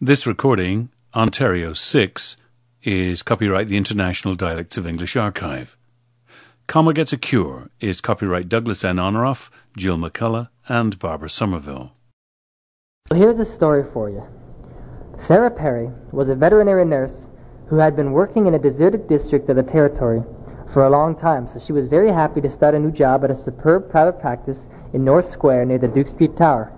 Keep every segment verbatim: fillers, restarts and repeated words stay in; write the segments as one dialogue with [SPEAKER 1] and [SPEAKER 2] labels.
[SPEAKER 1] This recording, Ontario six, is copyright the International Dialects of English Archive. Comma Gets a Cure is copyright Douglas N. Honoraff, Jill McCullough, and Barbara Somerville.
[SPEAKER 2] Well, here's a story for you. Sarah Perry was a veterinary nurse who had been working in a deserted district of the territory for a long time, so she was very happy to start a new job at a superb private practice in North Square near the Duke Street Tower.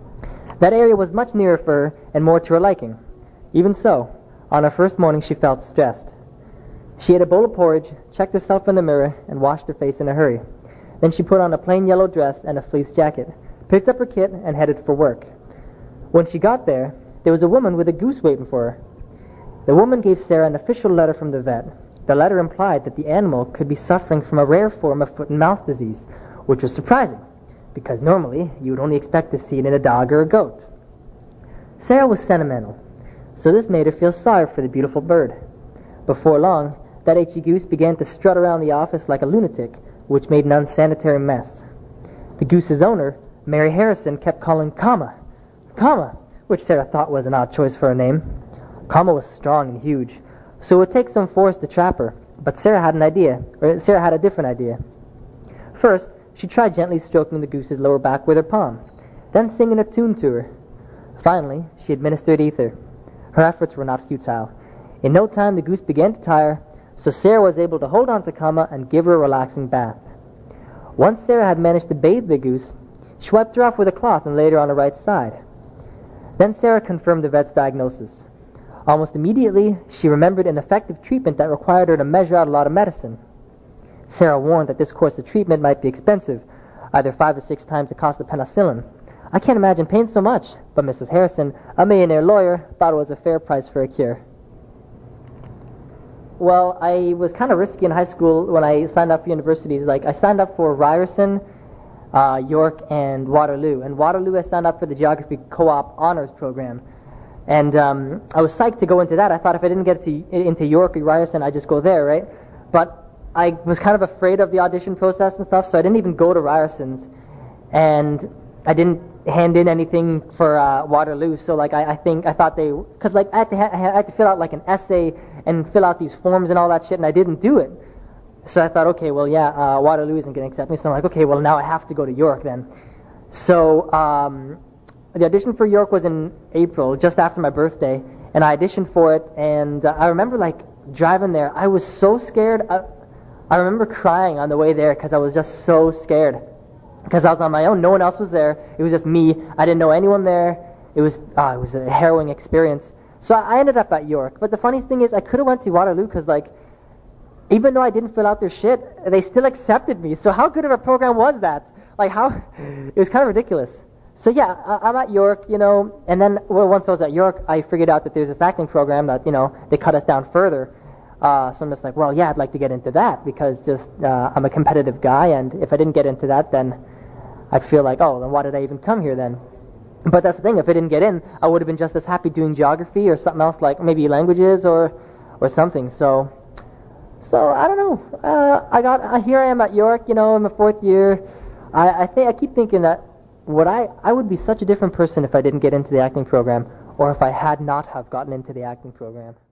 [SPEAKER 2] That area was much nearer for her and more to her liking. Even so, on her first morning she felt stressed. She ate a bowl of porridge, checked herself in the mirror, and washed her face in a hurry. Then she put on a plain yellow dress and a fleece jacket, picked up her kit, and headed for work. When she got there, there was a woman with a goose waiting for her. The woman gave Sarah an official letter from the vet. The letter implied that the animal could be suffering from a rare form of foot and mouth disease, which was surprising, because normally you would only expect to see it in a dog or a goat. Sarah was sentimental, so this made her feel sorry for the beautiful bird. Before long, that itchy goose began to strut around the office like a lunatic, which made an unsanitary mess. The goose's owner, Mary Harrison, kept calling Comma, Comma, which Sarah thought was an odd choice for a name. Comma was strong and huge, so it would take some force to trap her, but Sarah had an idea, or Sarah had a different idea. First, she tried gently stroking the goose's lower back with her palm, then singing a tune to her. Finally, she administered ether. Her efforts were not futile. In no time, the goose began to tire, so Sarah was able to hold on to Comma and give her a relaxing bath. Once Sarah had managed to bathe the goose, she wiped her off with a cloth and laid her on her right side. Then Sarah confirmed the vet's diagnosis. Almost immediately, she remembered an effective treatment that required her to measure out a lot of medicine. Sarah warned that this course of treatment might be expensive, either five or six times the cost of penicillin. I can't imagine paying so much, but Missus Harrison, a millionaire lawyer, thought it was a fair price for a cure. Well, I was kind of risky in high school when I signed up for universities. Like, I signed up for Ryerson, uh, York, and Waterloo. And Waterloo, I signed up for the Geography Co-op Honors Program. And um, I was psyched to go into that. I thought if I didn't get to, into York or Ryerson, I'd just go there, right? But I was kind of afraid of the audition process and stuff, so I didn't even go to Ryerson's. And I didn't hand in anything for uh, Waterloo, so like I, I think I thought they, because like I had to ha- I had to fill out like an essay and fill out these forms and all that shit, and I didn't do it. So I thought, okay, well yeah, uh, Waterloo isn't going to accept me, so I'm like, okay, well now I have to go to York then. So um, the audition for York was in April, just after my birthday, and I auditioned for it, and uh, I remember like driving there, I was so scared. I, I remember crying on the way there because I was just so scared. Because I was on my own, no one else was there. It was just me. I didn't know anyone there. It was uh, it was a harrowing experience. So I ended up at York. But the funniest thing is, I could have went to Waterloo because, like, even though I didn't fill out their shit, they still accepted me. So how good of a program was that? Like, how? It was kind of ridiculous. So yeah, I, I'm at York, you know, and then well, once I was at York, I figured out that there's this acting program that, you know, they cut us down further. Uh, so I'm just like, well, yeah, I'd like to get into that because just uh, I'm a competitive guy, and if I didn't get into that, then I'd feel like, oh, then why did I even come here then? But that's the thing, if I didn't get in, I would have been just as happy doing geography or something else like maybe languages or or something. So, so I don't know. Uh, I got uh, here I am at York, you know, in my fourth year. I, I think I keep thinking that would I I would be such a different person if I didn't get into the acting program, or if I had not have gotten into the acting program.